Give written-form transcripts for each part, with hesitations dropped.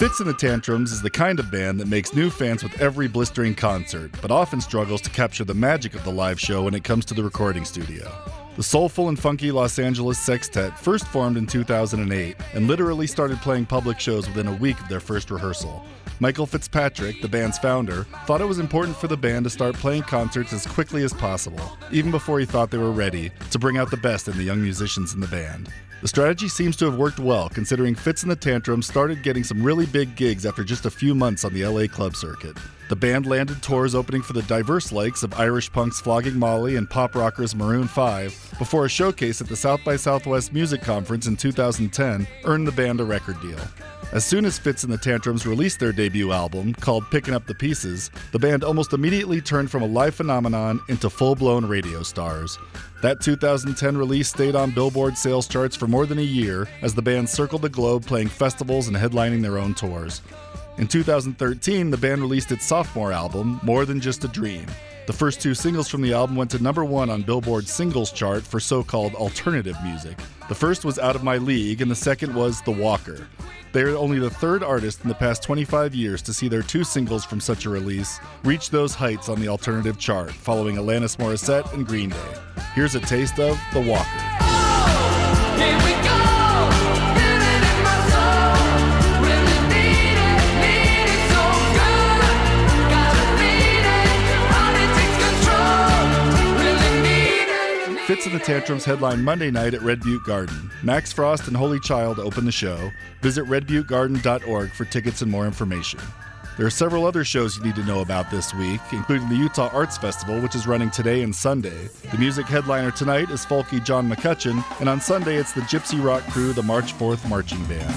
Fitz and the Tantrums is the kind of band that makes new fans with every blistering concert, but often struggles to capture the magic of the live show when it comes to the recording studio. The soulful and funky Los Angeles sextet first formed in 2008 and literally started playing public shows within a week of their first rehearsal. Michael Fitzpatrick, the band's founder, thought it was important for the band to start playing concerts as quickly as possible, even before he thought they were ready, to bring out the best in the young musicians in the band. The strategy seems to have worked well, considering Fitz and the Tantrums started getting some really big gigs after just a few months on the LA club circuit. The band landed tours opening for the diverse likes of Irish punk's Flogging Molly and pop rockers Maroon 5, before a showcase at the South by Southwest Music Conference in 2010 earned the band a record deal. As soon as Fitz and the Tantrums released their debut album, called Pickin' Up the Pieces, the band almost immediately turned from a live phenomenon into full-blown radio stars. That 2010 release stayed on Billboard sales charts for more than a year as the band circled the globe playing festivals and headlining their own tours. In 2013, the band released its sophomore album, More Than Just a Dream. The first two singles from the album went to number 1 on Billboard's singles chart for so-called alternative music. The first was Out of My League, and the second was The Walker. They are only the third artist in the past 25 years to see their two singles from such a release reach those heights on the alternative chart, following Alanis Morissette and Green Day. Here's a taste of The Walker. Here we go. Feel it in my soul. Really need it so good. Gotta beat it. How it takes control. Really need it. Fitz and the Tantrums headline Monday night at Red Butte Garden. Max Frost and Holy Child open the show. Visit redbuttegarden.org for tickets and more information. There are several other shows you need to know about this week, including the Utah Arts Festival, which is running today and Sunday. The music headliner tonight is folky John McCutcheon, and on Sunday it's the Gypsy Rock Crew, the March 4th Marching Band.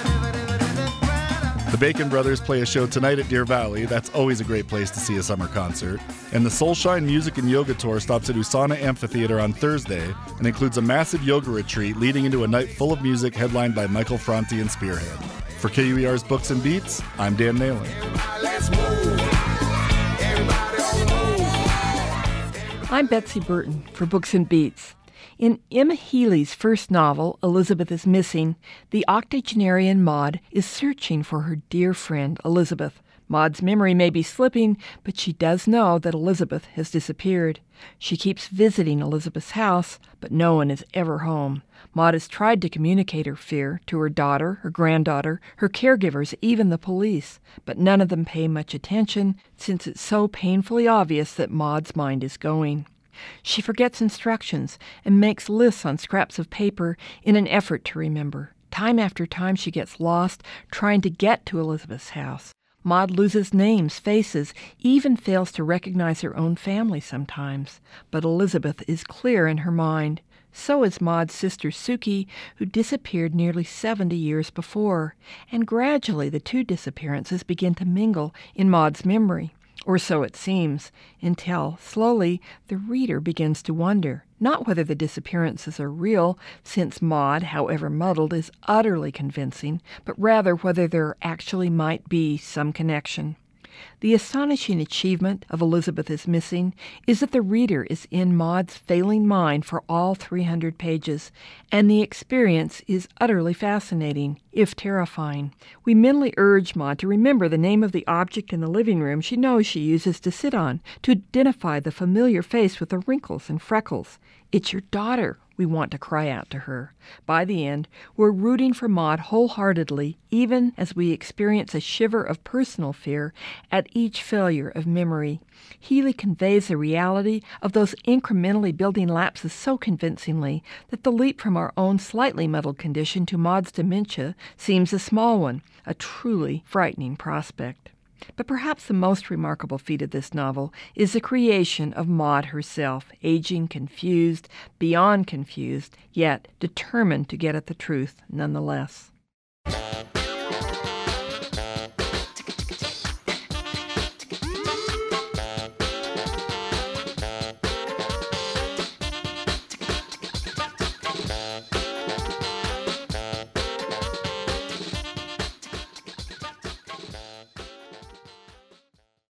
The Bacon Brothers play a show tonight at Deer Valley. That's always a great place to see a summer concert. And the Soulshine Music and Yoga Tour stops at Usana Amphitheater on Thursday and includes a massive yoga retreat leading into a night full of music headlined by Michael Franti and Spearhead. For KUER's Books and Beats, I'm Dan Nalen. I'm Betsy Burton for Books and Beats. In Emma Healy's first novel, Elizabeth is Missing, the octogenarian Maud is searching for her dear friend Elizabeth. Maud's memory may be slipping, but she does know that Elizabeth has disappeared. She keeps visiting Elizabeth's house, but no one is ever home. Maud has tried to communicate her fear to her daughter, her granddaughter, her caregivers, even the police, but none of them pay much attention since it's so painfully obvious that Maud's mind is going. She forgets instructions and makes lists on scraps of paper in an effort to remember. Time after time she gets lost trying to get to Elizabeth's house. Maud loses names, faces, even fails to recognize her own family sometimes. But Elizabeth is clear in her mind. So is Maud's sister Suki, who disappeared nearly 70 years before. And gradually the two disappearances begin to mingle in Maud's memory. Or so it seems, until, slowly, the reader begins to wonder, not whether the disappearances are real, since Maud, however muddled, is utterly convincing, but rather whether there actually might be some connection. The astonishing achievement of Elizabeth is Missing is that the reader is in Maud's failing mind for all 300 pages, and the experience is utterly fascinating, if terrifying. We mentally urge Maud to remember the name of the object in the living room she knows she uses to sit on, to identify the familiar face with the wrinkles and freckles. "It's your daughter," we want to cry out to her. By the end, we're rooting for Maud wholeheartedly, even as we experience a shiver of personal fear at each failure of memory. Healy conveys the reality of those incrementally building lapses so convincingly that the leap from our own slightly muddled condition to Maud's dementia seems a small one, a truly frightening prospect. But perhaps the most remarkable feat of this novel is the creation of Maud herself, aging confused, beyond confused, yet determined to get at the truth nonetheless.